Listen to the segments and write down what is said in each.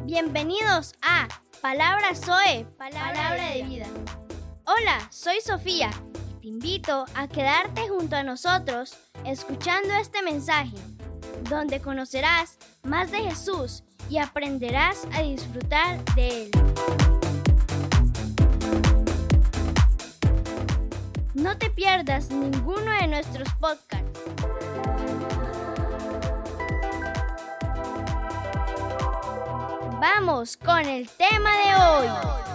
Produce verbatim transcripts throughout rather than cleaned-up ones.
Bienvenidos a Palabra Zoe, Palabra de Vida. Hola, soy Sofía y te invito a quedarte junto a nosotros escuchando este mensaje, donde conocerás más de Jesús y aprenderás a disfrutar de Él. No te pierdas ninguno de nuestros podcasts. Vamos con el tema de hoy.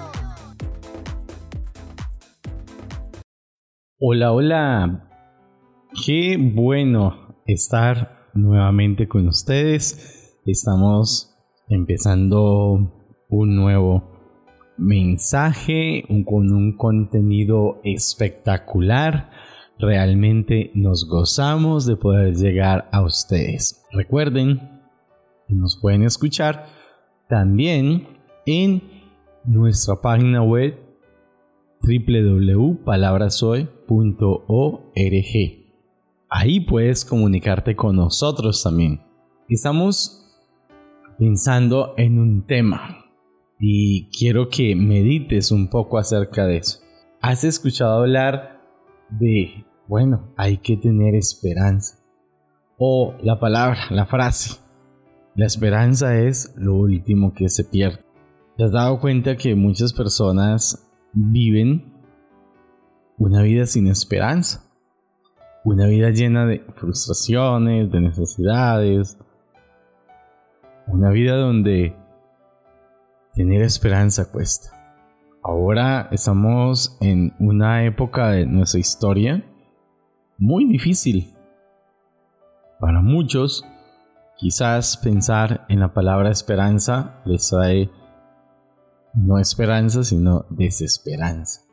Hola, hola. Qué bueno estar nuevamente con ustedes. Estamos empezando un nuevo mensaje un, con un contenido espectacular. Realmente nos gozamos de poder llegar a ustedes. Recuerden que nos pueden escuchar también en nuestra página web doble u doble u doble u punto palabra zoe punto org. Ahí puedes comunicarte con nosotros también. Estamos pensando en un tema y quiero que medites un poco acerca de eso. ¿Has escuchado hablar de, bueno, hay que tener esperanza? O la palabra, la frase, la esperanza es lo último que se pierde. ¿Te has dado cuenta que muchas personas viven una vida sin esperanza? Una vida llena de frustraciones, de necesidades. Una vida donde tener esperanza cuesta. Ahora estamos en una época de nuestra historia muy difícil. Para muchos, quizás pensar en la palabra esperanza les trae no esperanza, sino desesperanza.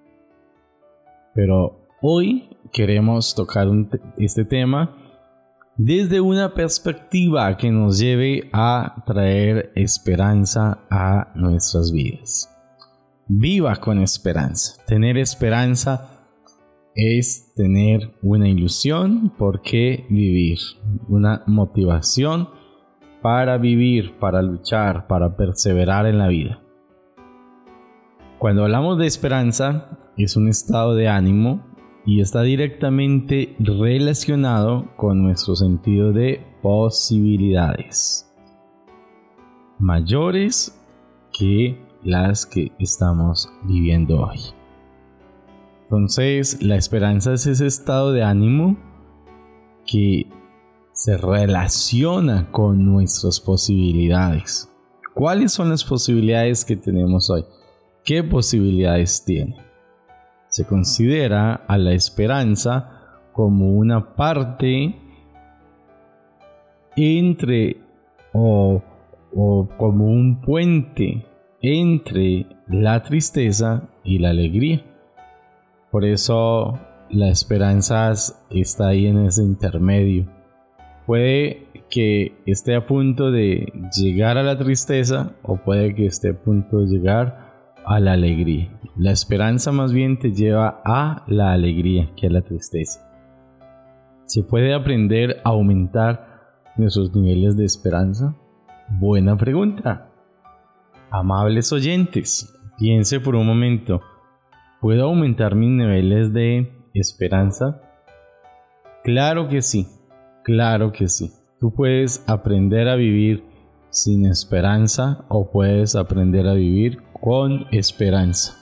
Pero hoy queremos tocar un te- este tema desde una perspectiva que nos lleve a traer esperanza a nuestras vidas. Viva con esperanza. Tener esperanza es tener una ilusión por qué vivir, una motivación para vivir, para luchar, para perseverar en la vida. Cuando hablamos de esperanza, es un estado de ánimo y está directamente relacionado con nuestro sentido de posibilidades mayores que las que estamos viviendo hoy. Entonces, la esperanza es ese estado de ánimo que se relaciona con nuestras posibilidades. ¿Cuáles son las posibilidades que tenemos hoy? ¿Qué posibilidades tiene? Se considera a la esperanza como una parte entre o, o como un puente entre la tristeza y la alegría. Por eso la esperanza está ahí en ese intermedio. Puede que esté a punto de llegar a la tristeza o puede que esté a punto de llegar a la alegría. La esperanza más bien te lleva a la alegría que a la tristeza. ¿Se puede aprender a aumentar nuestros niveles de esperanza? Buena pregunta. Amables oyentes, piense por un momento. ¿Puedo aumentar mis niveles de esperanza? Claro que sí, claro que sí. Tú puedes aprender a vivir sin esperanza o puedes aprender a vivir con esperanza.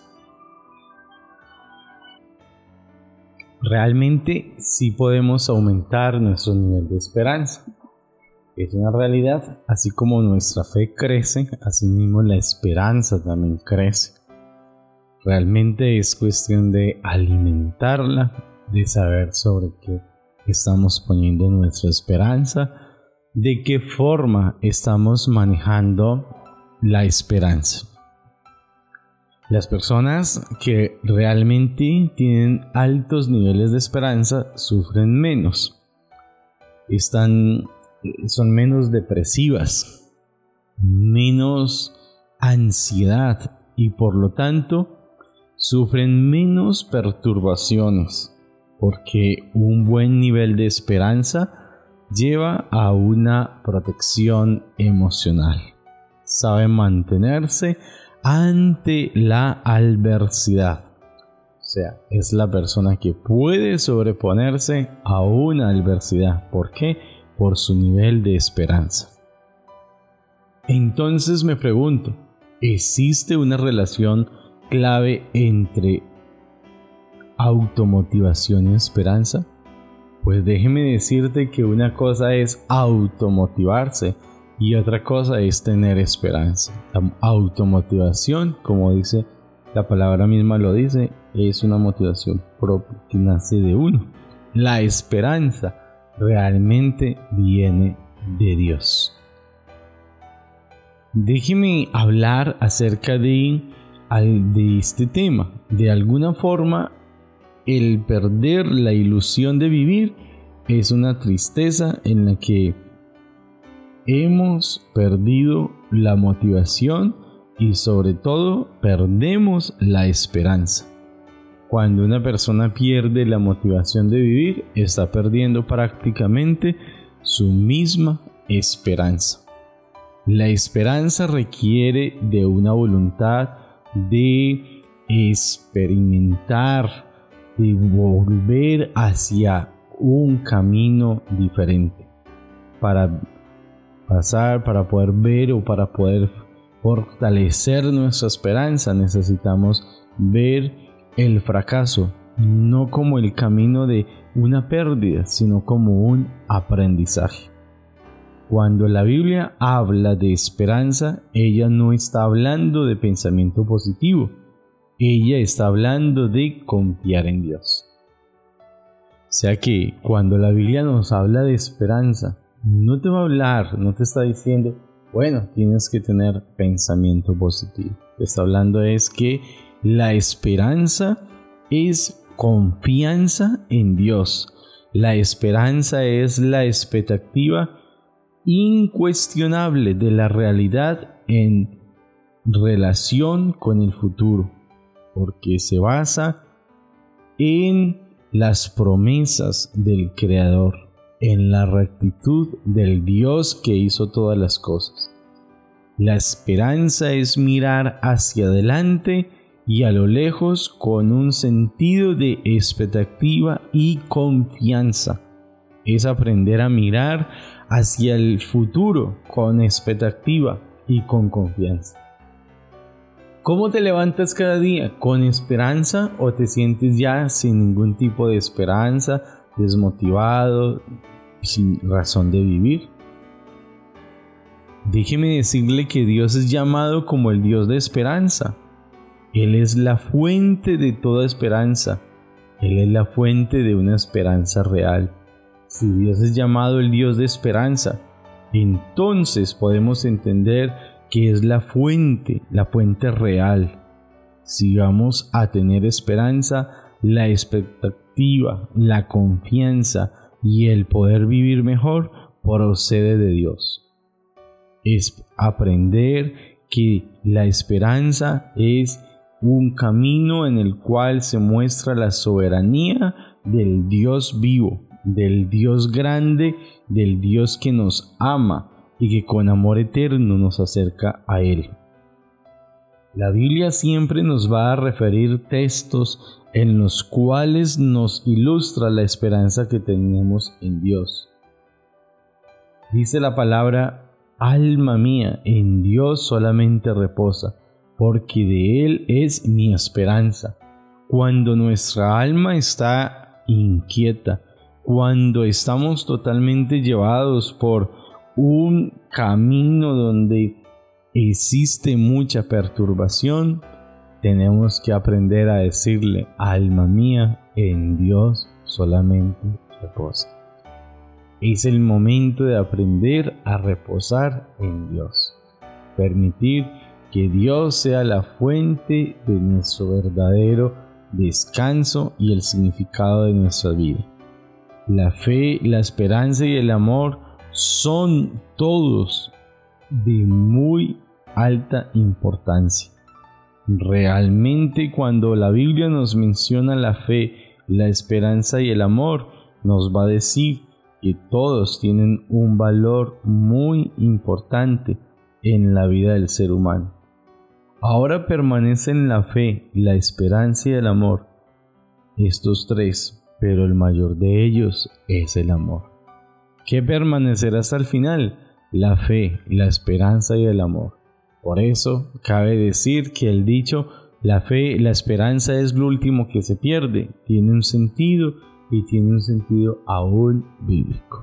Realmente sí podemos aumentar nuestro nivel de esperanza. Es una realidad. Así como nuestra fe crece, así mismo la esperanza también crece. Realmente es cuestión de alimentarla, de saber sobre qué estamos poniendo nuestra esperanza, de qué forma estamos manejando la esperanza. Las personas que realmente tienen altos niveles de esperanza sufren menos, están, son menos depresivas, menos ansiedad y por lo tanto sufren menos perturbaciones, porque un buen nivel de esperanza lleva a una protección emocional. sabe mantenerse ante la adversidad. O sea, es la persona que puede sobreponerse a una adversidad. ¿Por qué? Por su nivel de esperanza. Entonces me pregunto, ¿existe una relación clave entre automotivación y esperanza? Pues déjeme decirte que una cosa es automotivarse y otra cosa es tener esperanza. La automotivación, como dice la palabra misma lo dice, es una motivación propia que nace de uno. La esperanza realmente viene de Dios. Déjeme hablar acerca de, de este tema. De alguna forma, el perder la ilusión de vivir es una tristeza en la que hemos perdido la motivación y sobre todo perdemos la esperanza. Cuando una persona pierde la motivación de vivir, está perdiendo prácticamente su misma esperanza. La esperanza requiere de una voluntad de experimentar, de volver hacia un camino diferente. Para pasar, para poder ver o para poder fortalecer nuestra esperanza, necesitamos ver el fracaso no como el camino de una pérdida, sino como un aprendizaje. Cuando la Biblia habla de esperanza, ella no está hablando de pensamiento positivo, ella está hablando de confiar en Dios. O sea que cuando la Biblia nos habla de esperanza, no te va a hablar, no te está diciendo, bueno, tienes que tener pensamiento positivo. Te está hablando es que la esperanza es confianza en Dios. La esperanza es la expectativa incuestionable de la realidad en relación con el futuro, porque se basa en las promesas del Creador, en la rectitud del Dios que hizo todas las cosas. La esperanza es mirar hacia adelante y a lo lejos con un sentido de expectativa y confianza. Es aprender a mirar hacia el futuro con expectativa y con confianza. ¿Cómo te levantas cada día? ¿Con esperanza o te sientes ya sin ningún tipo de esperanza, desmotivado, sin razón de vivir? Déjeme decirle que Dios es llamado como el Dios de esperanza. Él es la fuente de toda esperanza. Él es la fuente de una esperanza real. Si Dios es llamado el Dios de esperanza, entonces podemos entender que es la fuente, la fuente real. Si vamos a tener esperanza, la expectativa, la confianza y el poder vivir mejor procede de Dios. Es aprender que la esperanza es un camino en el cual se muestra la soberanía del Dios vivo, del Dios grande, del Dios que nos ama y que con amor eterno nos acerca a Él. La Biblia siempre nos va a referir textos en los cuales nos ilustra la esperanza que tenemos en Dios. Dice la palabra: alma mía, en Dios solamente reposa, porque de Él es mi esperanza. Cuando nuestra alma está inquieta, cuando estamos totalmente llevados por un camino donde existe mucha perturbación, tenemos que aprender a decirle: alma mía, en Dios solamente reposa. Es el momento de aprender a reposar en Dios. Permitir que Dios sea la fuente de nuestro verdadero descanso y el significado de nuestra vida. La fe, la esperanza y el amor son todos de muy alta importancia. Realmente, cuando la Biblia nos menciona la fe, la esperanza y el amor, nos va a decir que todos tienen un valor muy importante en la vida del ser humano. Ahora permanecen la fe, la esperanza y el amor. Estos tres, pero el mayor de ellos es el amor. ¿Qué permanecerá hasta el final? La fe, la esperanza y el amor. Por eso cabe decir que el dicho la fe, la esperanza es lo último que se pierde, tiene un sentido y tiene un sentido aún bíblico.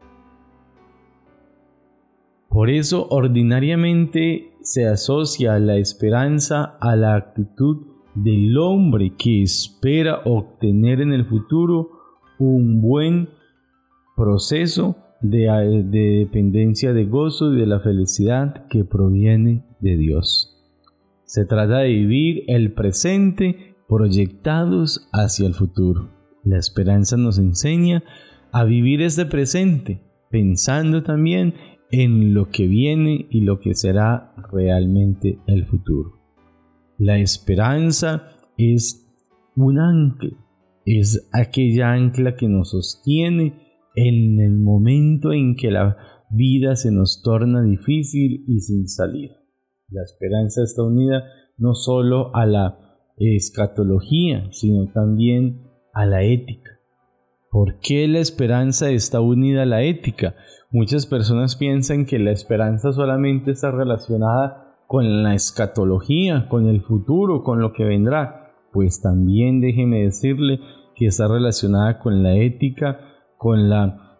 Por eso ordinariamente se asocia la esperanza a la actitud del hombre que espera obtener en el futuro un buen proceso de, de dependencia de gozo y de la felicidad que proviene de Dios. Se trata de vivir el presente proyectados hacia el futuro. La esperanza nos enseña a vivir este presente, pensando también en lo que viene y lo que será realmente el futuro. La esperanza es un ancla, es aquella ancla que nos sostiene en el momento en que la vida se nos torna difícil y sin salida. La esperanza está unida no solo a la escatología, sino también a la ética. ¿Por qué la esperanza está unida a la ética? Muchas personas piensan que la esperanza solamente está relacionada con la escatología, con el futuro, con lo que vendrá. Pues también déjeme decirle que está relacionada con la ética, con la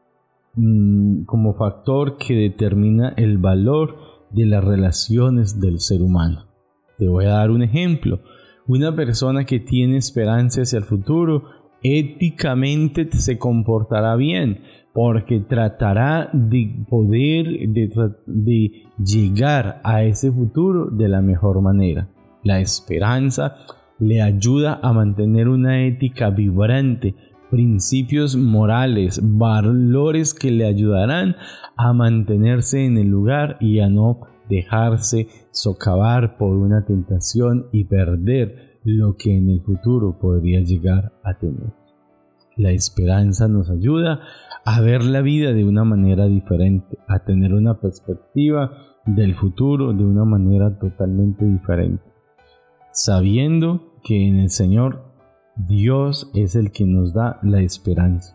mmm, como factor que determina el valor de las relaciones del ser humano. Te voy a dar un ejemplo. Una persona que tiene esperanza hacia el futuro, éticamente se comportará bien, porque tratará de poder, de, de llegar a ese futuro de la mejor manera. La esperanza le ayuda a mantener una ética vibrante, principios morales, valores que le ayudarán a mantenerse en el lugar y a no dejarse socavar por una tentación y perder lo que en el futuro podría llegar a tener. La esperanza nos ayuda a ver la vida de una manera diferente, a tener una perspectiva del futuro de una manera totalmente diferente, sabiendo que en el Señor Dios es el que nos da la esperanza.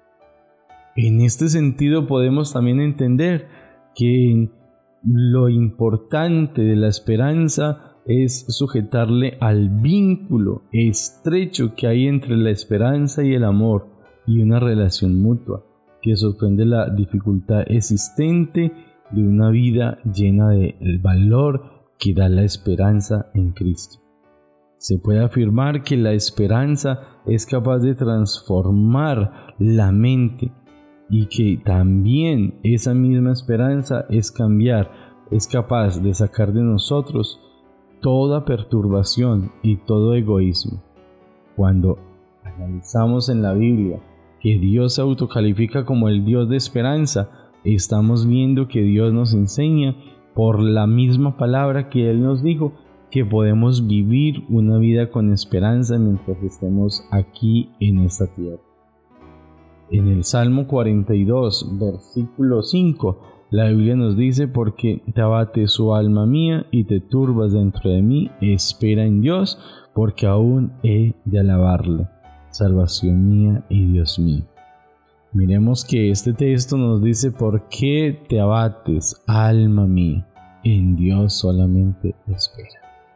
En este sentido podemos también entender que lo importante de la esperanza es sujetarle al vínculo estrecho que hay entre la esperanza y el amor y una relación mutua que sorprende la dificultad existente de una vida llena del valor que da la esperanza en Cristo. Se puede afirmar que la esperanza es capaz de transformar la mente y que también esa misma esperanza es cambiar, es capaz de sacar de nosotros toda perturbación y todo egoísmo. Cuando analizamos en la Biblia que Dios se autocalifica como el Dios de esperanza, estamos viendo que Dios nos enseña por la misma palabra que Él nos dijo que podemos vivir una vida con esperanza mientras estemos aquí en esta tierra. En el Salmo cuarenta y dos, versículo cinco, la Biblia nos dice: porque te abate su alma mía y te turbas dentro de mí, espera en Dios, porque aún he de alabarle, salvación mía y Dios mío. Miremos que este texto nos dice: ¿por qué te abates, alma mía? En Dios solamente espera.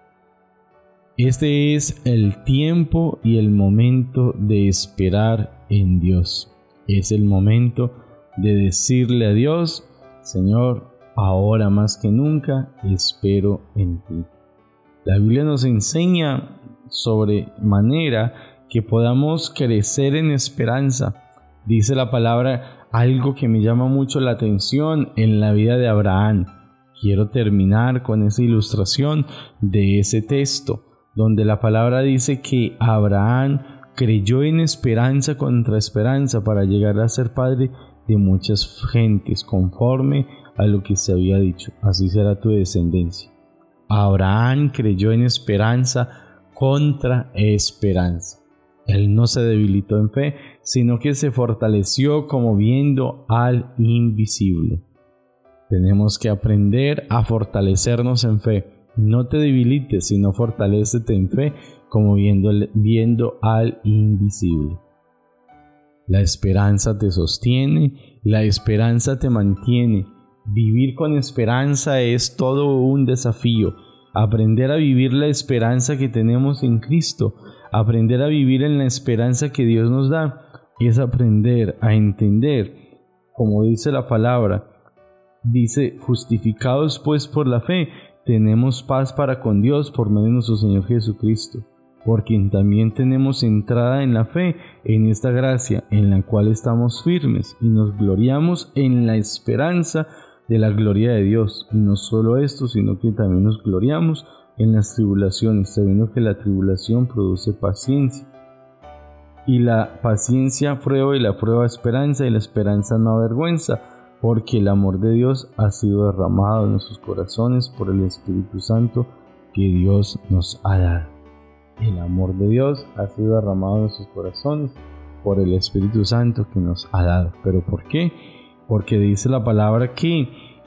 Este es el tiempo y el momento de esperar en Dios. Es el momento de decirle a Dios: Señor, ahora más que nunca espero en ti. La Biblia nos enseña sobre manera que podamos crecer en esperanza. Dice la palabra algo que me llama mucho la atención en la vida de Abraham. Quiero terminar con esa ilustración de ese texto, donde la palabra dice que Abraham creyó en esperanza contra esperanza para llegar a ser padre de muchas gentes, conforme a lo que se había dicho: así será tu descendencia. Abraham creyó en esperanza contra esperanza. Él no se debilitó en fe, sino que se fortaleció como viendo al invisible. Tenemos que aprender a fortalecernos en fe. No te debilites, sino fortalécete en fe, como viendo, viendo al invisible. La esperanza te sostiene, la esperanza te mantiene. Vivir con esperanza es todo un desafío. Aprender a vivir la esperanza que tenemos en Cristo, aprender a vivir en la esperanza que Dios nos da, es aprender a entender, como dice la palabra, dice, justificados pues por la fe, tenemos paz para con Dios por medio de nuestro Señor Jesucristo, por quien también tenemos entrada en la fe, en esta gracia en la cual estamos firmes y nos gloriamos en la esperanza de la gloria de Dios. Y no solo esto, sino que también nos gloriamos en las tribulaciones, sabiendo que la tribulación produce paciencia. Y la paciencia prueba, y la prueba esperanza, y la esperanza no avergüenza, porque el amor de Dios ha sido derramado en nuestros corazones por el Espíritu Santo que Dios nos ha dado. El amor de Dios ha sido derramado en nuestros corazones por el Espíritu Santo que nos ha dado. ¿Pero por qué? Porque dice la palabra que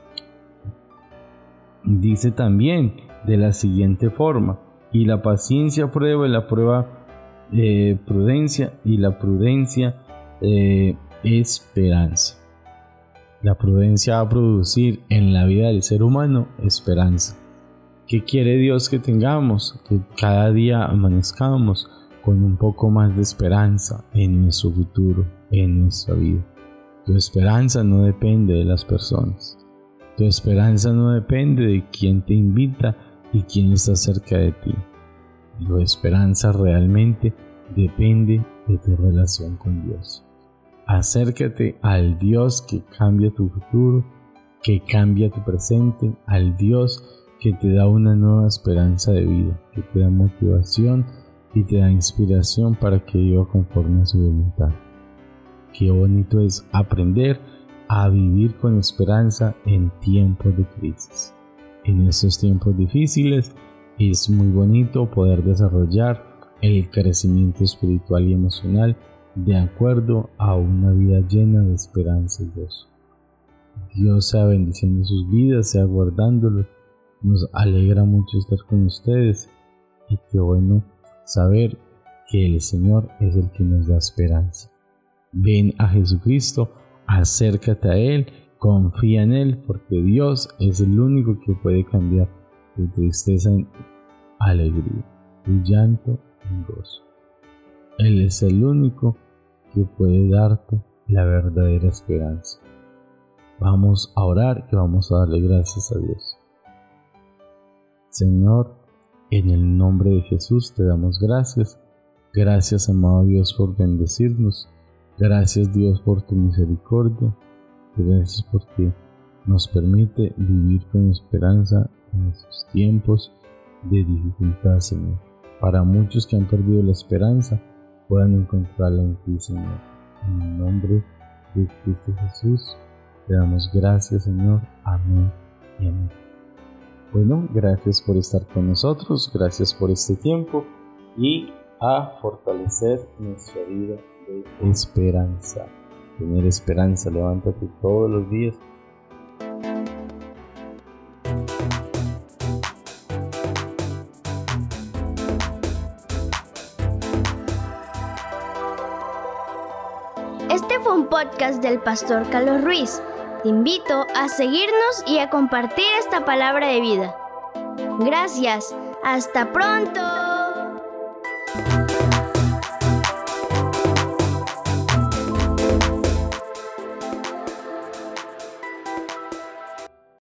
dice también de la siguiente forma: y la paciencia prueba, y la prueba eh, prudencia, y la prudencia eh, esperanza. La prudencia va a producir en la vida del ser humano esperanza. ¿Qué quiere Dios que tengamos? Que cada día amanezcamos con un poco más de esperanza en nuestro futuro, en nuestra vida. Tu esperanza no depende de las personas. Tu esperanza no depende de quién te invita y quién está cerca de ti. Tu esperanza realmente depende de tu relación con Dios. Acércate al Dios que cambia tu futuro, que cambia tu presente, al Dios que te da una nueva esperanza de vida, que te da motivación y te da inspiración para que viva conforme a su voluntad. Qué bonito es aprender a vivir con esperanza en tiempos de crisis. En estos tiempos difíciles es muy bonito poder desarrollar el crecimiento espiritual y emocional de acuerdo a una vida llena de esperanza y gozo. Dios sea bendiciendo sus vidas, sea guardándolos. Nos alegra mucho estar con ustedes y qué bueno saber que el Señor es el que nos da esperanza. Ven a Jesucristo, acércate a Él, confía en Él, porque Dios es el único que puede cambiar tu tristeza en alegría, tu llanto en gozo. Él es el único que puede darte la verdadera esperanza. Vamos a orar y vamos a darle gracias a Dios. Señor, en el nombre de Jesús te damos gracias. Gracias, amado Dios, por bendecirnos. Gracias, Dios, por tu misericordia. Gracias porque nos permite vivir con esperanza en estos tiempos de dificultad, Señor. Para muchos que han perdido la esperanza, puedan encontrarla en ti, Señor. En el nombre de Cristo Jesús, te damos gracias, Señor. Amén y amén. Bueno, gracias por estar con nosotros, gracias por este tiempo y a fortalecer nuestra vida de esperanza. Tener esperanza, levántate todos los días. Este fue un podcast del pastor Carlos Ruiz. Te invito a seguirnos y a compartir esta palabra de vida. Gracias. ¡Hasta pronto!